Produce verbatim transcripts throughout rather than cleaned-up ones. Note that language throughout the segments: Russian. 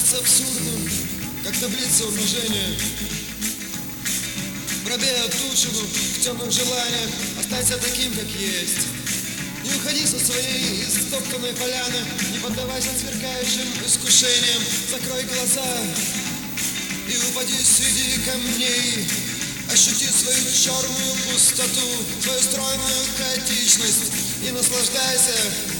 кажется абсурдным, как таблица умножения. Пробей отдушину в темных желаниях, останься таким, как есть. Не уходи со своей истоптанной поляны, не поддавайся сверкающим искушениям. Закрой глаза и упади среди камней. Ощути свою черную пустоту, свою стройную хаотичность и наслаждайся.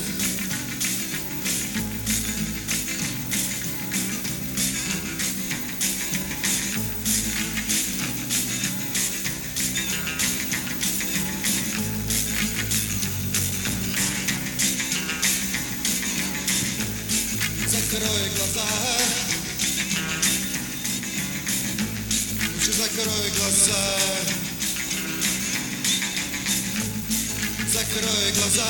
Закрой глаза, лучше закрой глаза, закрой глаза,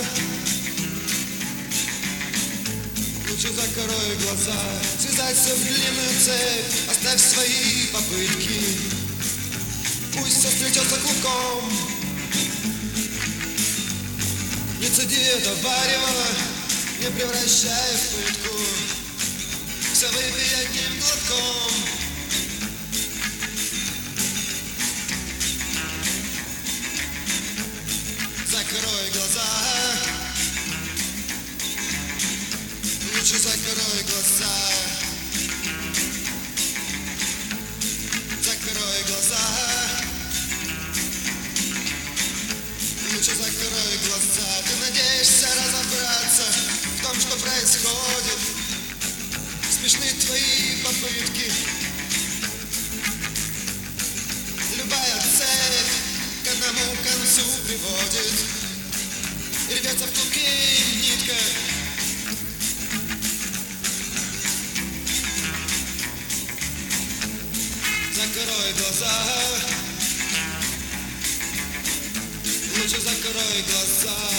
лучше закрой глаза. Связайся в длинную цепь, оставь свои попытки, пусть все сплетется клубком. Не цеди это варево, не превращай в пытку, все выпей одним глотком. Закрой глаза, лучше закрой глаза, закрой глаза, лучше закрой глаза. Ты надеешься разобраться в том, что происходит, смешны твои попытки. Любая цель к одному концу приводит, и рвется в клубке нитка. Закрой глаза, лучше закрой глаза.